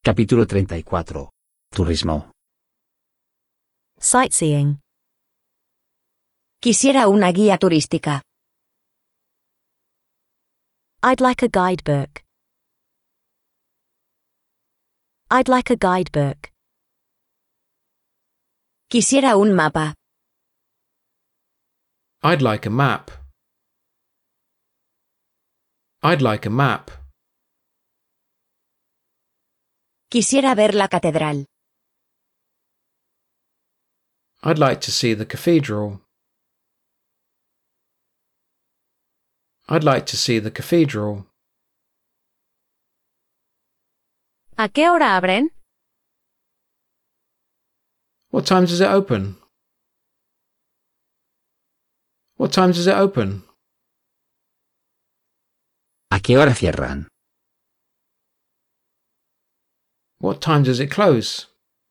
Capítulo 34. Turismo. Sightseeing. Quisiera una guía turística. I'd like a guidebook. I'd like a guidebook. Quisiera un mapa. I'd like a map. I'd like a map. Quisiera ver la catedral. I'd like to see the cathedral. I'd like to see the cathedral. ¿A qué hora abren? What time does it open? What time does it open? ¿A qué hora cierran? What time does it close?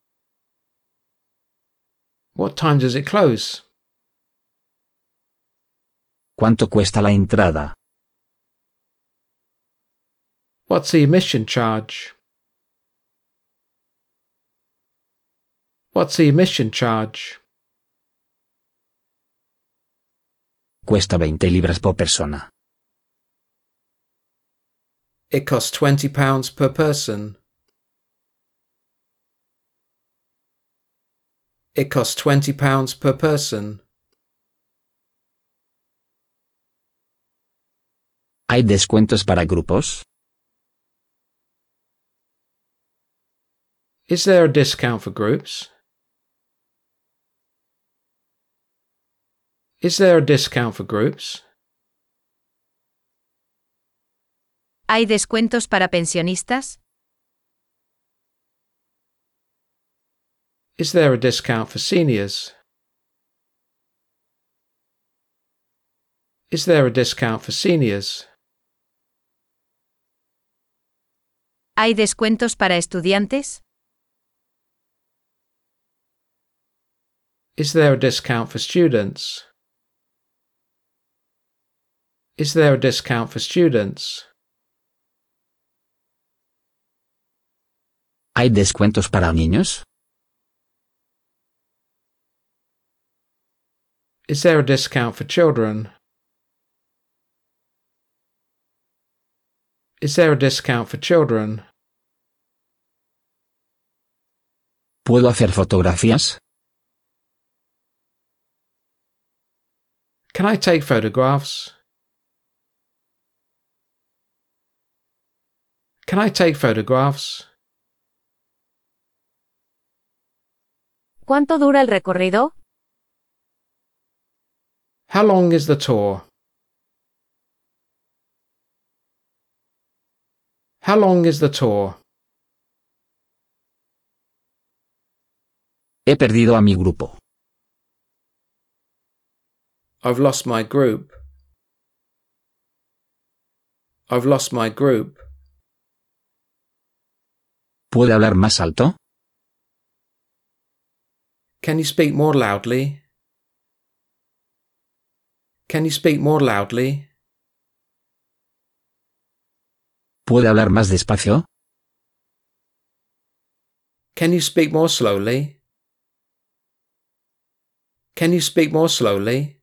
What time does it close? ¿Cuánto cuesta la entrada? What's the admission charge? What's the admission charge? Cuesta 20 libras por persona. It costs £20 per person. It costs £20 per person. ¿Hay descuentos para grupos? Is there a discount for groups? Is there a discount for groups? ¿Hay descuentos para pensionistas? Is there a discount for seniors? Is there a discount for seniors? ¿Hay descuentos para estudiantes? Is there a discount for students? Is there a discount for students? ¿Hay descuentos para niños? Is there a discount for children? Is there a discount for children? ¿Puedo hacer fotografías? Can I take photographs? Can I take photographs? ¿Cuánto dura el recorrido? How long is the tour? How long is the tour? He perdido a mi grupo. I've lost my group. I've lost my group. ¿Puede hablar más alto? Can you speak more loudly? Can you speak more loudly? ¿Puede hablar más despacio? Can you speak more slowly? Can you speak more slowly?